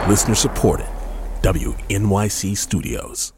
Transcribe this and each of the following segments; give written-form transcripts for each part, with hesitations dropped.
Listener supported. WNYC Studios.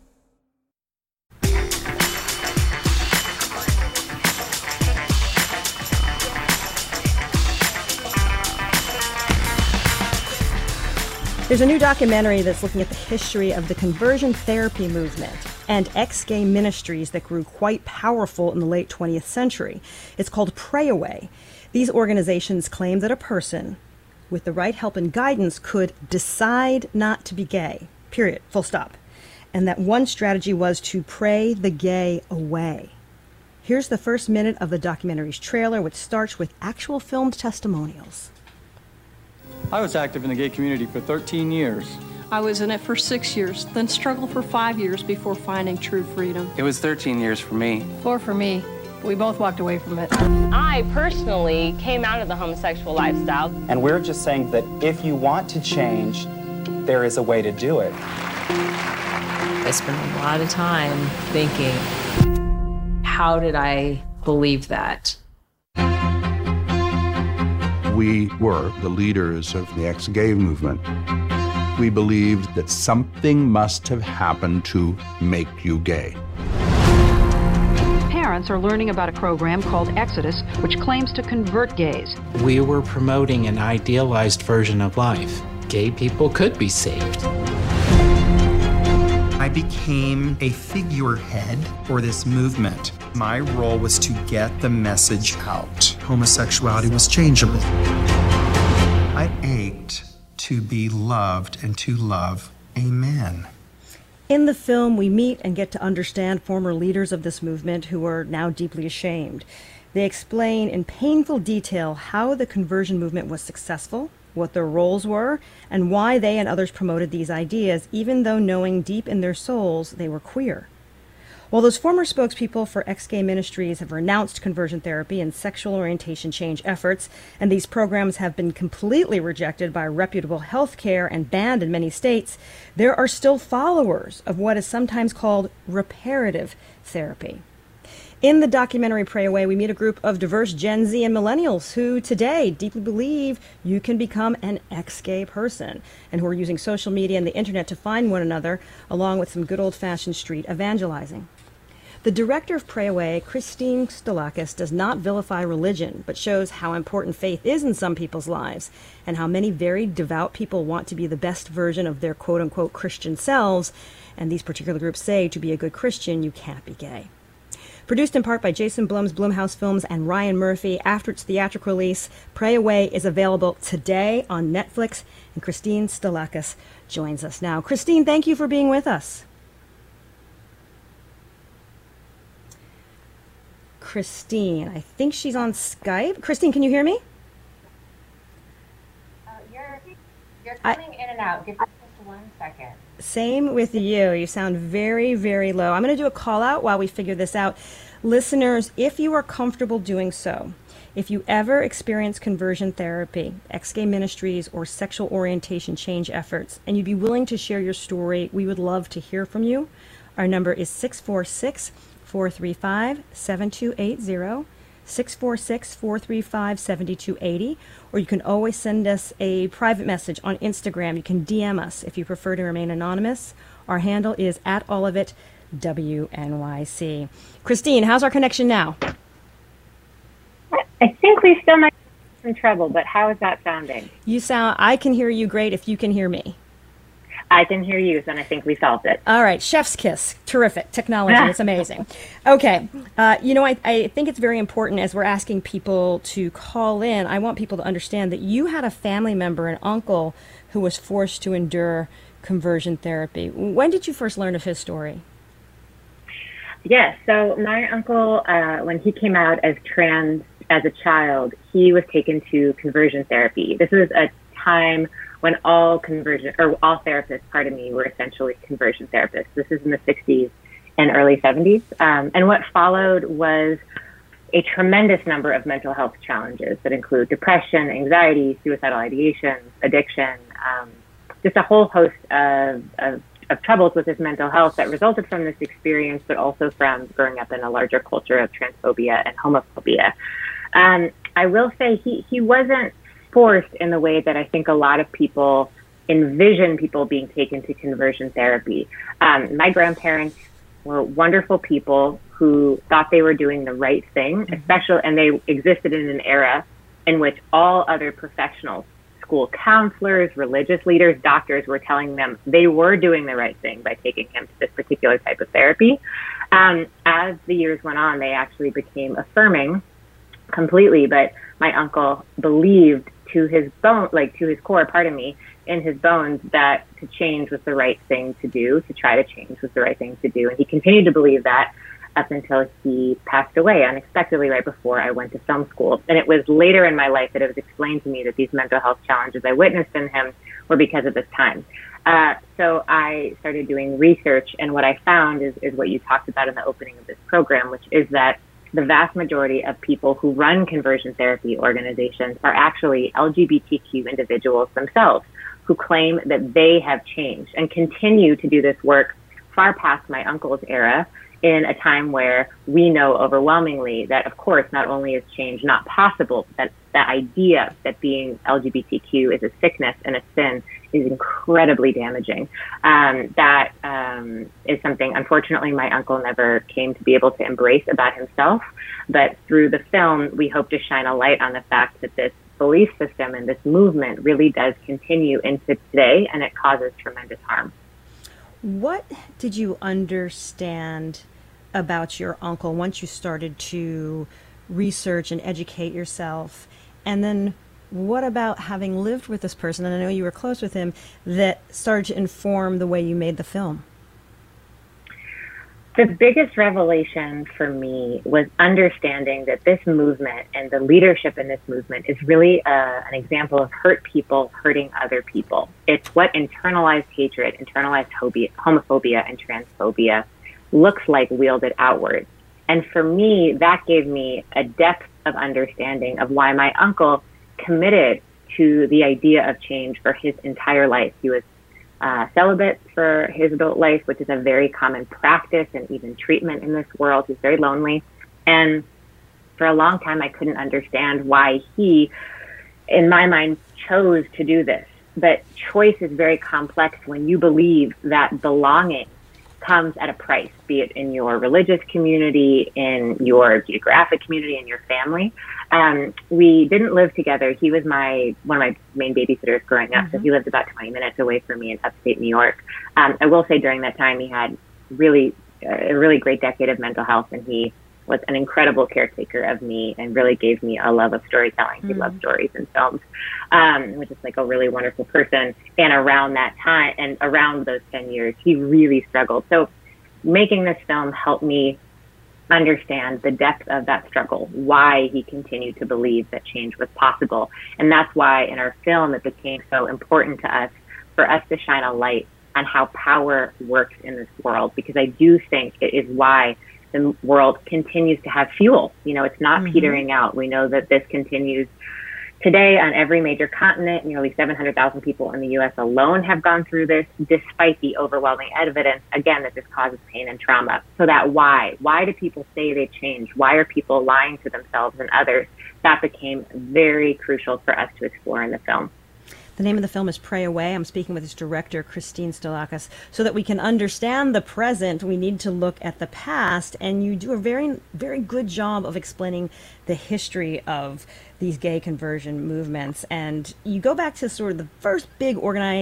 There's a new documentary that's looking at the history of the conversion therapy movement and ex-gay ministries that grew quite powerful in the late 20th century. It's called Pray Away. These organizations claim that a person, with the right help and guidance, could decide not to be gay, period, full stop. And that one strategy was to pray the gay away. Here's the first minute of the documentary's trailer, which starts with actual filmed testimonials. I was active in the gay community for 13 years. I was in it for 6 years, then struggled for 5 years before finding true freedom. It was 13 years for me. 4 for me. We both walked away from it. I personally came out of the homosexual lifestyle. And we're just saying that if you want to change, there is a way to do it. I spent a lot of time thinking, how did I believe that? We were the leaders of the ex-gay movement. We believed that something must have happened to make you gay. Parents are learning about a program called Exodus, which claims to convert gays. We were promoting an idealized version of life. Gay people could be saved. I became a figurehead for this movement. My role was to get the message out. Homosexuality was changeable. I ached to be loved and to love a man. In the film, we meet and get to understand former leaders of this movement who are now deeply ashamed. They explain in painful detail how the conversion movement was successful, what their roles were, and why they and others promoted these ideas, even though knowing deep in their souls they were queer. While those former spokespeople for ex-gay ministries have renounced conversion therapy and sexual orientation change efforts, and these programs have been completely rejected by reputable health care and banned in many states, there are still followers of what is sometimes called reparative therapy. In the documentary Pray Away, we meet a group of diverse Gen Z and millennials who today deeply believe you can become an ex-gay person and who are using social media and the internet to find one another, along with some good old-fashioned street evangelizing. The director of Pray Away, Christine Stolakis, does not vilify religion, but shows how important faith is in some people's lives and how many very devout people want to be the best version of their quote-unquote Christian selves. And these particular groups say to be a good Christian, you can't be gay. Produced in part by Jason Blum's Blumhouse Films and Ryan Murphy, after its theatrical release, Pray Away is available today on Netflix, and Christine Stolakis joins us now. Christine, thank you for being with us. Christine, I think she's on Skype. Christine, can you hear me? You're coming in and out. Give me just 1 second. Same with you. You sound very, very low. I'm going to do a call out while we figure this out. Listeners, if you are comfortable doing so, if you ever experience conversion therapy, ex-gay ministries, or sexual orientation change efforts, and you'd be willing to share your story, we would love to hear from you. Our number is 646-435-7280. 646-435-7280, or you can always send us a private message on Instagram. You can DM us if you prefer to remain anonymous. Our handle is @allofitWNYC. Christine, how's our connection now? I think we still might have some trouble, but how is that sounding? I can hear you great if you can hear me. I can hear you, and I think we solved it. All right, chef's kiss. Terrific. Technology, it's amazing. Okay, I think it's very important as we're asking people to call in, I want people to understand that you had a family member, an uncle, who was forced to endure conversion therapy. When did you first learn of his story? Yes, so my uncle, when he came out as trans as a child, he was taken to conversion therapy. This was a time when all therapists, were essentially conversion therapists. This is in the 60s and early 70s. And what followed was a tremendous number of mental health challenges that include depression, anxiety, suicidal ideation, addiction, just a whole host of troubles with his mental health that resulted from this experience, but also from growing up in a larger culture of transphobia and homophobia. I will say he wasn't forced in the way that I think a lot of people envision people being taken to conversion therapy. My grandparents were wonderful people who thought they were doing the right thing, especially, and they existed in an era in which all other professionals, school counselors, religious leaders, doctors were telling them they were doing the right thing by taking him to this particular type of therapy. As the years went on, they actually became affirming completely, but my uncle believed to his bone, like to his core, in his bones, that to change was the right thing to do, to try to change was the right thing to do. And he continued to believe that up until he passed away unexpectedly right before I went to film school. And it was later in my life that it was explained to me that these mental health challenges I witnessed in him were because of this time. So I started doing research, and what I found is what you talked about in the opening of this program, which is that the vast majority of people who run conversion therapy organizations are actually LGBTQ individuals themselves who claim that they have changed and continue to do this work far past my uncle's era, in a time where we know overwhelmingly that, of course, not only is change not possible, that the idea that being LGBTQ is a sickness and a sin is incredibly damaging. That is something, unfortunately, my uncle never came to be able to embrace about himself. But through the film, we hope to shine a light on the fact that this belief system and this movement really does continue into today, and it causes tremendous harm. What did you understand about your uncle once you started to research and educate yourself? And then what about having lived with this person, and I know you were close with him, that started to inform the way you made the film? The biggest revelation for me was understanding that this movement and the leadership in this movement is really an example of hurt people hurting other people. It's what internalized hatred, internalized homophobia, and transphobia looks like wielded outward. And for me, that gave me a depth of understanding of why my uncle committed to the idea of change for his entire life. He was celibate for his adult life, which is a very common practice and even treatment in this world. He's very lonely. And for a long time, I couldn't understand why he, in my mind, chose to do this. But choice is very complex when you believe that belonging comes at a price, be it in your religious community, in your geographic community, in your family. We didn't live together. He was one of my main babysitters growing up, so he lived about 20 minutes away from me in upstate New York. I will say during that time he had a really great decade of mental health, and he was an incredible caretaker of me and really gave me a love of storytelling. He loved stories and films, which is like a really wonderful person. And around that time, and around those 10 years, he really struggled. So making this film helped me understand the depth of that struggle, why he continued to believe that change was possible. And that's why in our film it became so important to us, for us to shine a light on how power works in this world, because I do think it is why the world continues to have fuel. You know, it's not petering out. We know that this continues today on every major continent. Nearly 700,000 people in the U.S. alone have gone through this, despite the overwhelming evidence, again, that this causes pain and trauma. So that why do people say they change? Why are people lying to themselves and others? That became very crucial for us to explore in the film. The name of the film is Pray Away. I'm speaking with its director, Christine Stolakis. So that we can understand the present, we need to look at the past, and you do a very, very good job of explaining the history of these gay conversion movements. And you go back to sort of the first big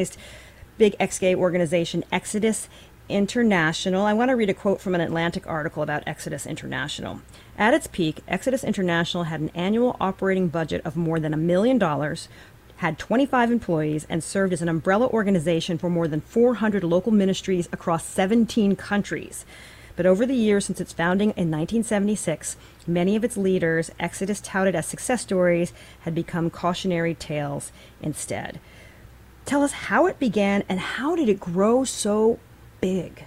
ex-gay organization, Exodus International. I want to read a quote from an Atlantic article about Exodus International. At its peak, Exodus International had an annual operating budget of more than $1 million, had 25 employees, and served as an umbrella organization for more than 400 local ministries across 17 countries. But over the years since its founding in 1976, many of its leaders, Exodus touted as success stories, had become cautionary tales instead. Tell us how it began and how did it grow so big?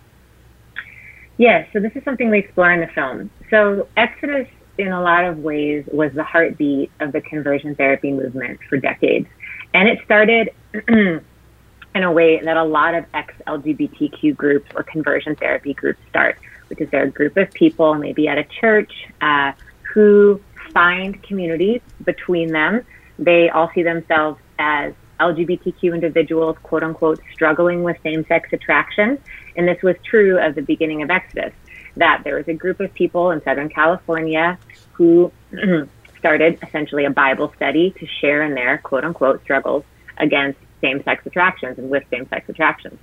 Yes, so this is something we explore in the film. So Exodus, in a lot of ways, was the heartbeat of the conversion therapy movement for decades. And it started in a way that a lot of ex-LGBTQ groups or conversion therapy groups start, which is they're a group of people, maybe at a church, who find communities between them. They all see themselves as LGBTQ individuals, quote unquote, struggling with same-sex attraction. And this was true of the beginning of Exodus, that there was a group of people in Southern California who started essentially a Bible study to share in their, quote unquote, struggles against same-sex attractions and with same-sex attractions.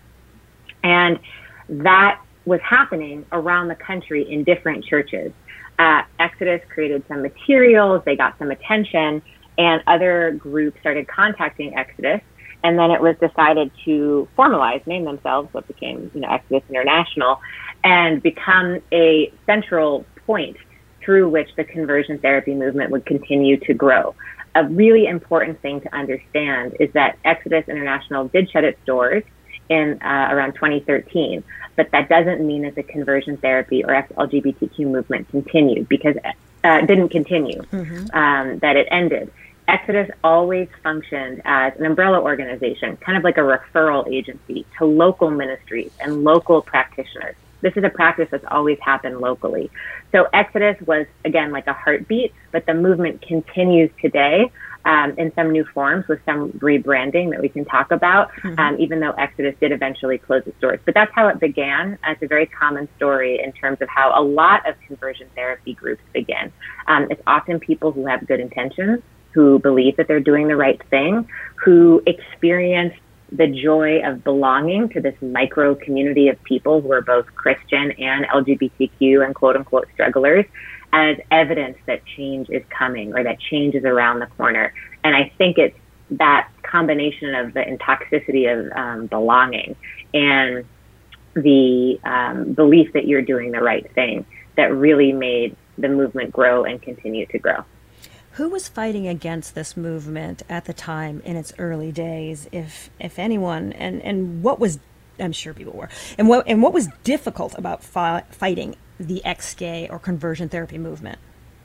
And that was happening around the country in different churches. Exodus created some materials, they got some attention, and other groups started contacting Exodus. And then it was decided to formalize, name themselves, what became Exodus International, and become a central point through which the conversion therapy movement would continue to grow. A really important thing to understand is that Exodus International did shut its doors in around 2013, but that doesn't mean that the conversion therapy or LGBTQ movement continued, because didn't continue, that it ended. Exodus always functioned as an umbrella organization, kind of like a referral agency to local ministries and local practitioners. This is a practice that's always happened locally. So Exodus was, again, like a heartbeat, but the movement continues today in some new forms with some rebranding that we can talk about, even though Exodus did eventually close its doors. But that's how it began. It's a very common story in terms of how a lot of conversion therapy groups begin. It's often people who have good intentions, who believe that they're doing the right thing, who experience the joy of belonging to this micro community of people who are both Christian and LGBTQ and quote unquote strugglers as evidence that change is coming or that change is around the corner. And I think it's that combination of the intoxicity of belonging and the belief that you're doing the right thing that really made the movement grow and continue to grow. Who was fighting against this movement at the time in its early days, if anyone, and what was, I'm sure people were, and what was difficult about fighting the ex-gay or conversion therapy movement?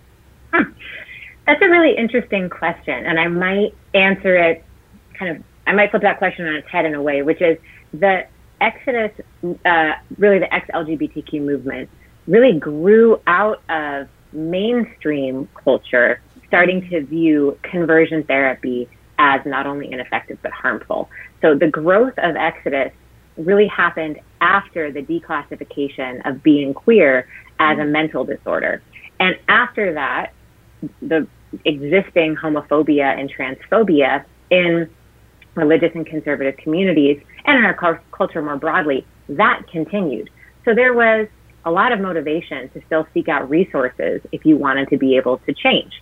That's a really interesting question, and I might answer it I might flip that question on its head in a way, which is the Exodus, really the ex-LGBTQ movement, really grew out of mainstream culture, starting to view conversion therapy as not only ineffective but harmful. So the growth of Exodus really happened after the declassification of being queer as a mental disorder. And after that, the existing homophobia and transphobia in religious and conservative communities and in our culture more broadly, that continued. So there was a lot of motivation to still seek out resources if you wanted to be able to change.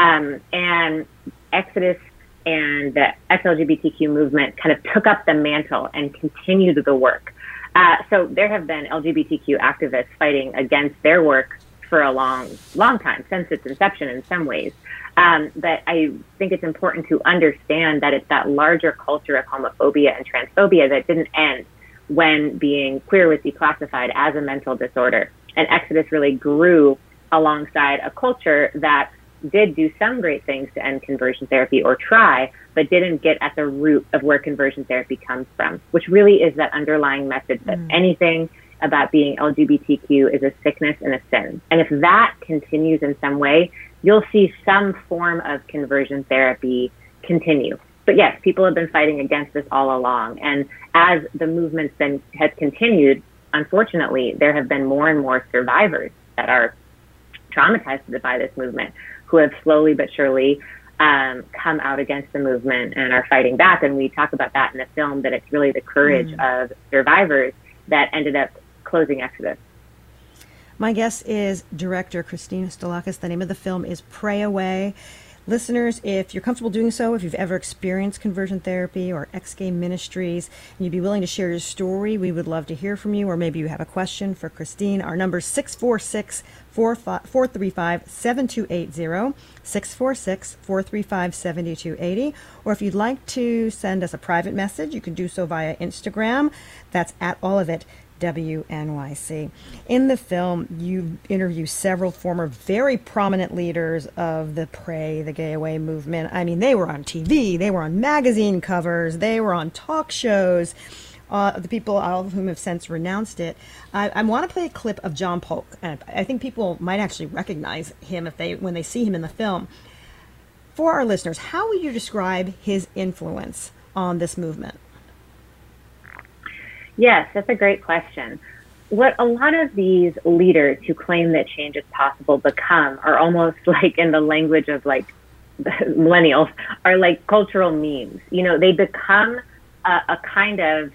And Exodus and the ex-LGBTQ movement kind of took up the mantle and continued the work. So there have been LGBTQ activists fighting against their work for a long time, since its inception in some ways. But I think it's important to understand that it's that larger culture of homophobia and transphobia that didn't end when being queer was declassified as a mental disorder. And Exodus really grew alongside a culture that did do some great things to end conversion therapy or try, but didn't get at the root of where conversion therapy comes from, which really is that underlying message that anything about being LGBTQ is a sickness and a sin. And if that continues in some way, you'll see some form of conversion therapy continue. But yes, people have been fighting against this all along. And as the movement has continued, unfortunately, there have been more and more survivors that are traumatized by this movement who have slowly but surely come out against the movement and are fighting back. And we talk about that in the film, that it's really the courage of survivors that ended up closing Exodus. My guest is director Christina Stolakis. The name of the film is Pray Away. Listeners, if you're comfortable doing so, if you've ever experienced conversion therapy or ex-gay ministries, and you'd be willing to share your story, we would love to hear from you, or maybe you have a question for Christine. Our number is 646-435-7280, 646-435-7280. Or if you'd like to send us a private message, you can do so via Instagram. That's at all of it. WNYC. In the film, you interview several former very prominent leaders of the Pray the Gay Away movement. I mean, they were on TV, they were on magazine covers, they were on talk shows. The people, all of whom have since renounced it. I want to play a clip of John Polk. And I think people might actually recognize him when they see him in the film. For our listeners, how would you describe his influence on this movement? Yes, that's a great question. What a lot of these leaders who claim that change is possible become are almost like, in the language of like millennials, are like cultural memes. You know, they become a kind of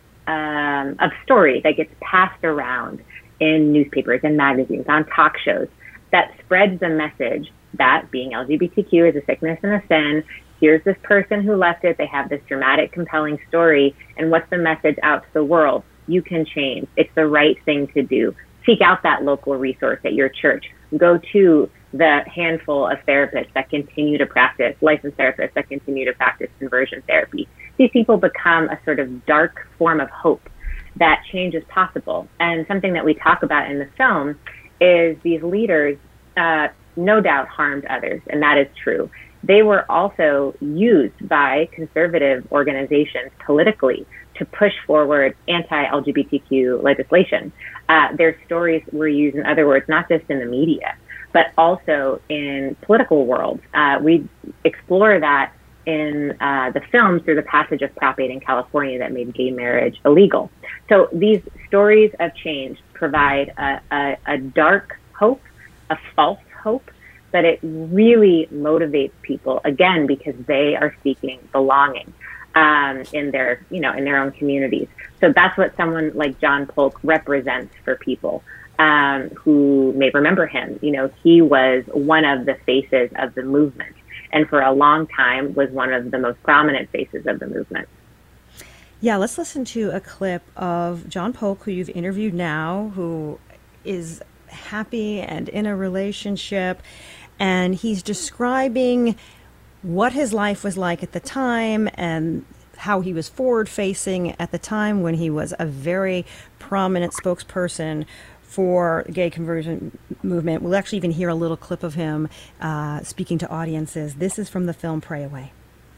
story that gets passed around in newspapers and magazines, on talk shows, that spreads the message that being LGBTQ is a sickness and a sin. Here's this person who left it. They have this dramatic, compelling story. And what's the message out to the world? You can change. It's the right thing to do. Seek out that local resource at your church. Go to the handful of therapists that continue to practice, licensed therapists that continue to practice conversion therapy. These people become a sort of dark form of hope that change is possible. And something that we talk about in the film is these leaders no doubt harmed others, and that is true. They were also used by conservative organizations politically to push forward anti-LGBTQ legislation. Their stories were used, in other words, not just in the media, but also in political worlds. We explore that in the film through the passage of Prop 8 in California that made gay marriage illegal. So these stories of change provide a dark hope, a false hope, but it really motivates people, again, because they are seeking belonging in their own communities. So that's what someone like John Polk represents for people who may remember him. You know, he was one of the faces of the movement, and for a long time was one of the most prominent faces of the movement. Yeah, let's listen to a clip of John Polk, who you've interviewed now, who is happy and in a relationship, and he's describing what his life was like at the time and how he was forward-facing at the time when he was a very prominent spokesperson for the gay conversion movement. We'll actually even hear a little clip of him speaking to audiences. This is from the film Pray Away.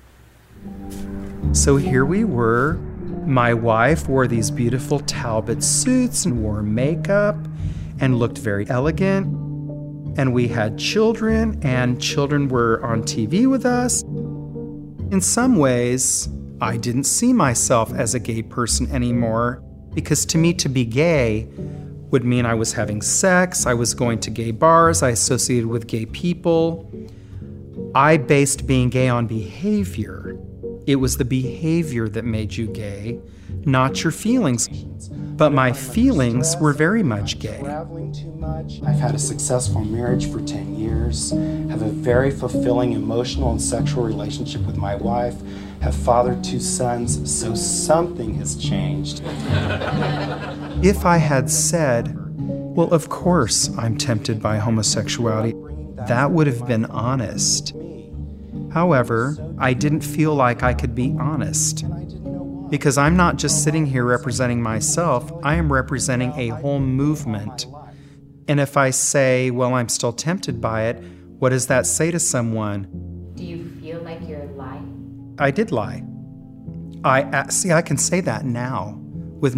So here we were. My wife wore these beautiful Talbot suits and wore makeup and looked very elegant. And we had children, and children were on TV with us. In some ways, I didn't see myself as a gay person anymore, because to me, to be gay would mean I was having sex, I was going to gay bars, I associated with gay people. I based being gay on behavior. It was the behavior that made you gay, not your feelings. But my feelings were very much gay. I've had a successful marriage for 10 years, have a very fulfilling emotional and sexual relationship with my wife, have fathered 2 sons, so something has changed. If I had said, well, of course I'm tempted by homosexuality, that would have been honest. However, I didn't feel like I could be honest. Because I'm not just sitting here representing myself, I am representing a whole movement. And if I say, well, I'm still tempted by it, what does that say to someone? Do you feel like you're lying? I did lie. I can say that now with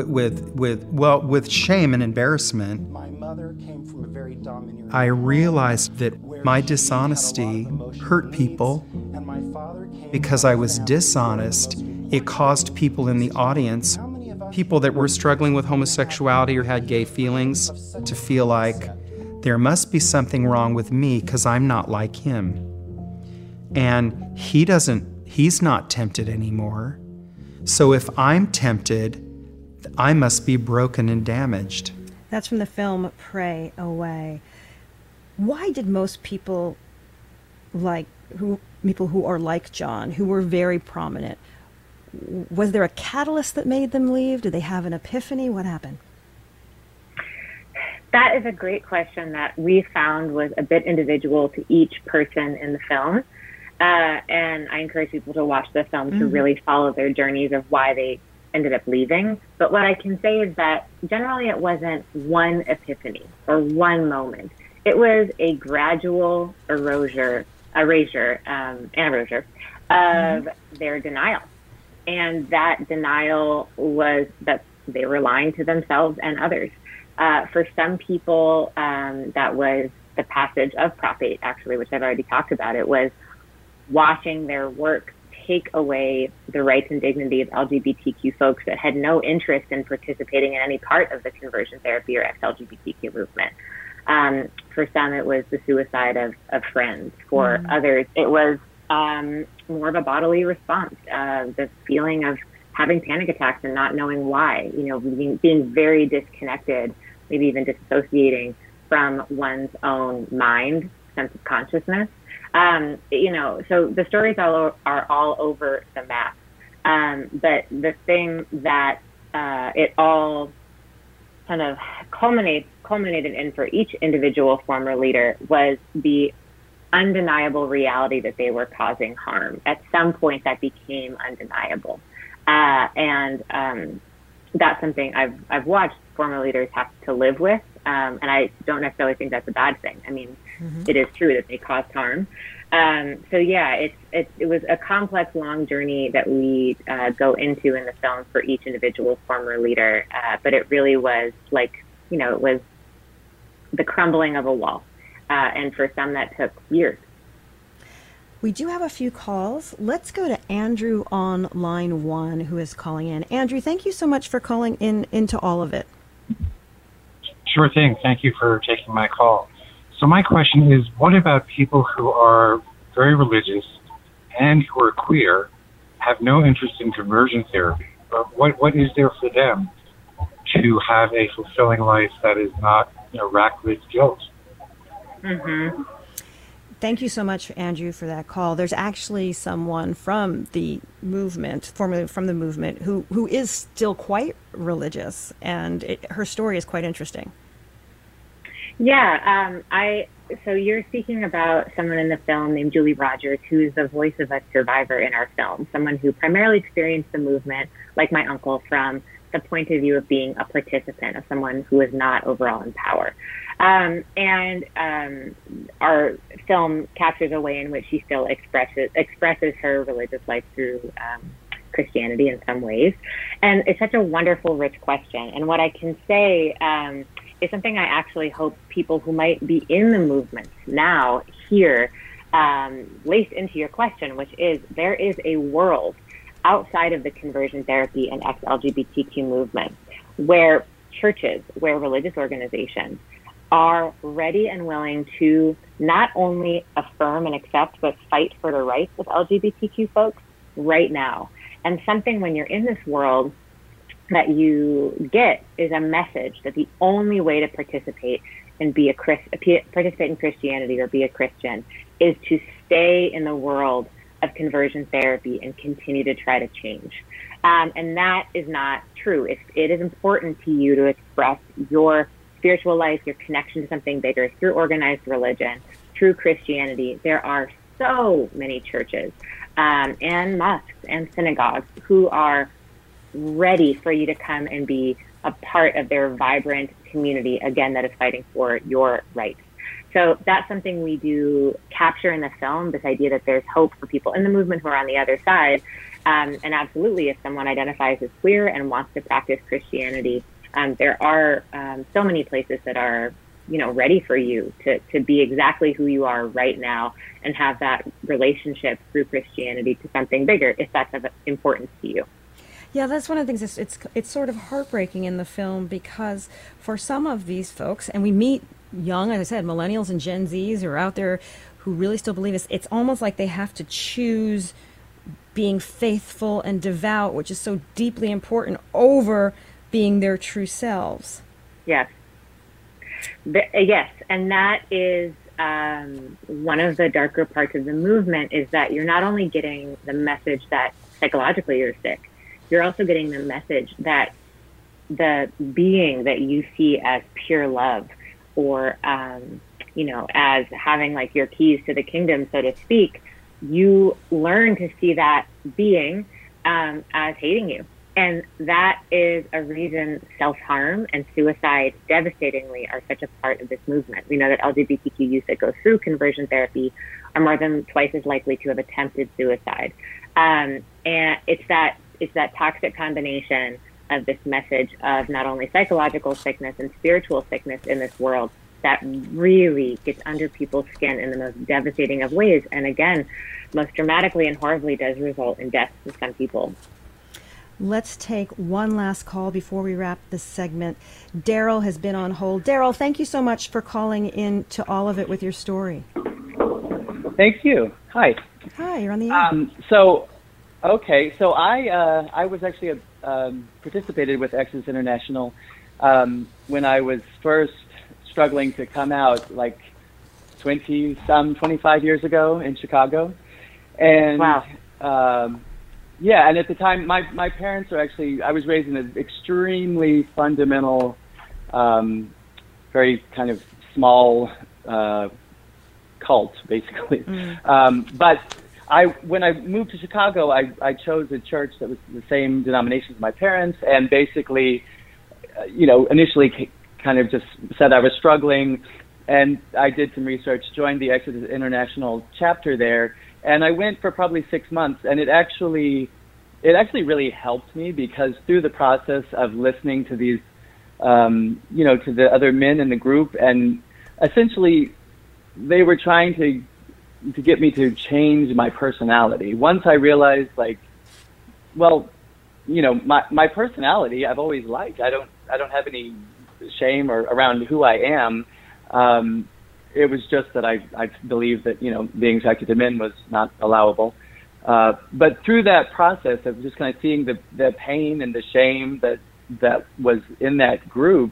shame and embarrassment. My mother came from a very domineering. I realized that my dishonesty hurt people. Because I was dishonest, it caused people in the audience, people that were struggling with homosexuality or had gay feelings, to feel like there must be something wrong with me because I'm not like him. And he's not tempted anymore. So if I'm tempted, I must be broken and damaged. That's from the film Pray Away. Why did most people who are like John, who were very prominent, was there a catalyst that made them leave? Did they have an epiphany? What happened? That is a great question that we found was a bit individual to each person in the film. And I encourage people to watch the film to really follow their journeys of why they ended up leaving. But what I can say is that generally it wasn't one epiphany or one moment. It was a gradual erasure of their denial. And that denial was that they were lying to themselves and others. For some people, that was the passage of Prop 8, actually, which I've already talked about. It was watching their work take away the rights and dignity of LGBTQ folks that had no interest in participating in any part of the conversion therapy or ex-LGBTQ movement. For some, it was the suicide of friends. For others, it was more of a bodily response, the feeling of having panic attacks and not knowing why, being very disconnected, maybe even dissociating from one's own mind, sense of consciousness. So the stories are all over the map. But the thing that it all kind of culminated in for each individual former leader was the undeniable reality that they were causing harm. At some point, that became undeniable. And that's something I've watched former leaders have to live with. And I don't necessarily think that's a bad thing. I mean, it is true that they caused harm. It was a complex, long journey that we go into in the film for each individual former leader. But it really was like, it was the crumbling of a wall. And for some, that took years. We do have a few calls. Let's go to Andrew on line 1, who is calling in. Andrew, thank you so much for calling into all of it. Sure thing. Thank you for taking my call. So my question is, what about people who are very religious and who are queer, have no interest in conversion therapy? What is there for them to have a fulfilling life that is not racked with guilt? Mm-hmm. Thank you so much, Andrew, for that call. There's actually someone from the movement, formerly from the movement, who is still quite religious, and her story is quite interesting. Yeah, so you're speaking about someone in the film named Julie Rogers, who is the voice of a survivor in our film, someone who primarily experienced the movement, like my uncle, from the point of view of being a participant, of someone who is not overall in power. Our film captures a way in which she still expresses her religious life through Christianity in some ways. And it's such a wonderful, rich question. And what I can say is something I actually hope people who might be in the movement now hear laced into your question, which is there is a world outside of the conversion therapy and ex-LGBTQ movement where churches, where religious organizations are ready and willing to not only affirm and accept, but fight for the rights of LGBTQ folks right now. And something when you're in this world that you get is a message that the only way to participate and participate in Christianity or be a Christian is to stay in the world of conversion therapy and continue to try to change. And that is not true. If it is important to you to express your spiritual life, your connection to something bigger through organized religion, through Christianity, there are so many churches and mosques and synagogues who are ready for you to come and be a part of their vibrant community, again, that is fighting for your rights. So that's something we do capture in the film, this idea that there's hope for people in the movement who are on the other side. And absolutely, if someone identifies as queer and wants to practice Christianity, there are so many places that are, ready for you to be exactly who you are right now and have that relationship through Christianity to something bigger, if that's of importance to you. Yeah, that's one of the things. It's sort of heartbreaking in the film because for some of these folks, and we meet young, as I said, millennials and Gen Zs who are out there who really still believe this. It's almost like they have to choose being faithful and devout, which is so deeply important, over being their true selves. Yes. Yes, and that is one of the darker parts of the movement, is that you're not only getting the message that psychologically you're sick, you're also getting the message that the being that you see as pure love, or as having like your keys to the kingdom, so to speak, you learn to see that being as hating you. And that is a reason self-harm and suicide devastatingly are such a part of this movement. We know that LGBTQ youth that go through conversion therapy are more than twice as likely to have attempted suicide. And it's that toxic combination of this message of not only psychological sickness and spiritual sickness in this world that really gets under people's skin in the most devastating of ways. And again, most dramatically and horribly does result in death for some people. Let's take one last call before we wrap this segment. Daryl has been on hold. Daryl, thank you so much for calling in to All of It with your story. Thank you. Hi. Hi, you're on the air. So I was actually participated with Exodus International when I was first struggling to come out, like 25 years ago in Chicago. And wow. And at the time, my parents are actually, I was raised in an extremely fundamental, very kind of small cult, basically. But when I moved to Chicago, I chose a church that was the same denomination as my parents, and basically, initially kind of just said I was struggling, and I did some research, joined the Exodus International chapter there, and I went for probably 6 months, and it actually really helped me, because through the process of listening to these, to the other men in the group, and essentially they were trying to get me to change my personality. Once I realized, my personality I've always liked. I don't have any shame or around who I am. It was just that I believed that, being attracted to men was not allowable. But through that process of just kind of seeing the pain and the shame that was in that group,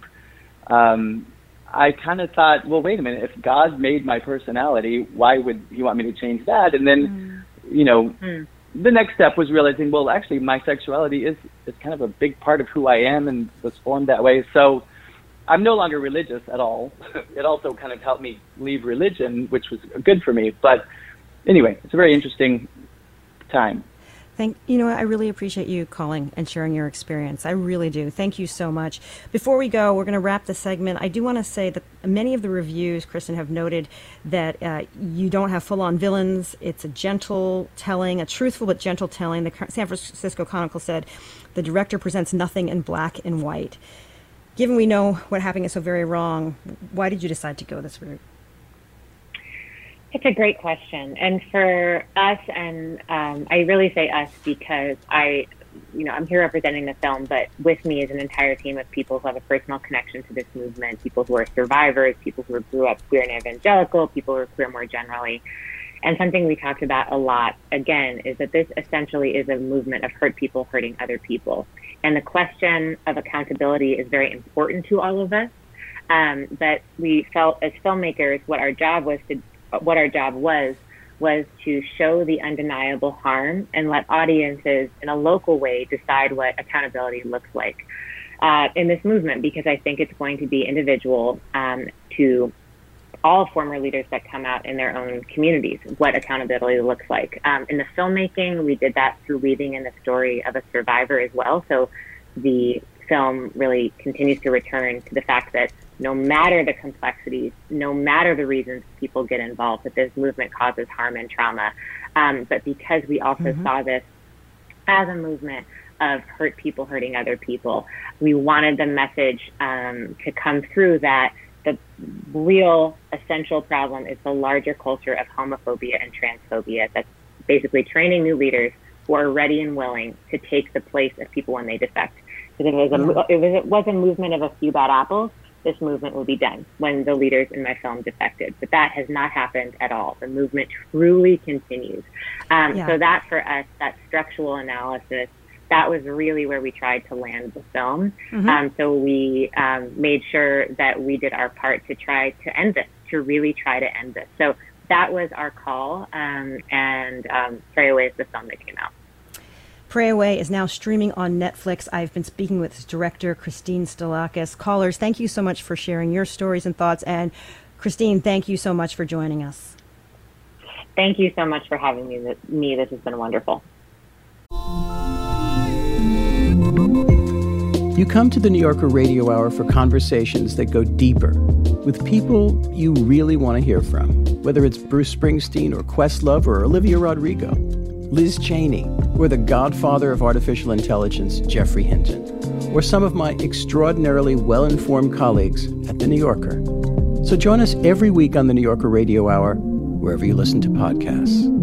I kind of thought, well, wait a minute, if God made my personality, why would he want me to change that? And then, the next step was realizing, well, actually, my sexuality is kind of a big part of who I am and was formed that way. So I'm no longer religious at all. It also kind of helped me leave religion, which was good for me. But anyway, it's a very interesting time. I really appreciate you calling and sharing your experience. I really do. Thank you so much. Before we go, we're going to wrap the segment. I do want to say that many of the reviews, Kristen, have noted that you don't have full-on villains. It's a gentle telling, a truthful but gentle telling. The San Francisco Chronicle said the director presents nothing in black and white. Given we know what happening is so very wrong, why did you decide to go this route? It's a great question. And for us, and I really say us because I'm here representing the film, but with me is an entire team of people who have a personal connection to this movement, people who are survivors, people who grew up queer and evangelical, people who are queer more generally. And something we talked about a lot, again, is that this essentially is a movement of hurt people hurting other people. And the question of accountability is very important to all of us. But we felt as filmmakers, what our job was to show the undeniable harm and let audiences in a local way decide what accountability looks like in this movement, because I think it's going to be individual to all former leaders that come out in their own communities, what accountability looks like. In the filmmaking, we did that through weaving in the story of a survivor as well. So the film really continues to return to the fact that no matter the complexities, no matter the reasons people get involved, that this movement causes harm and trauma. But because we also saw this as a movement of hurt people hurting other people, we wanted the message to come through that the real essential problem is the larger culture of homophobia and transphobia that's basically training new leaders who are ready and willing to take the place of people when they defect. Because if it was a movement of a few bad apples, this movement will be done when the leaders in my film defected. But that has not happened at all. The movement truly continues. So that for us, that structural analysis, that was really where we tried to land the film. So we made sure that we did our part to try to end this, to really try to end this. So that was our call, and Pray Away is the film that came out. Pray Away is now streaming on Netflix. I've been speaking with its director, Christine Stelakis. Callers, thank you so much for sharing your stories and thoughts. And Christine, thank you so much for joining us. Thank you so much for having me. This has been wonderful. You come to the New Yorker Radio Hour for conversations that go deeper with people you really want to hear from, whether it's Bruce Springsteen or Questlove or Olivia Rodrigo, Liz Cheney, or the godfather of artificial intelligence, Geoffrey Hinton, or some of my extraordinarily well-informed colleagues at The New Yorker. So join us every week on the New Yorker Radio Hour, wherever you listen to podcasts.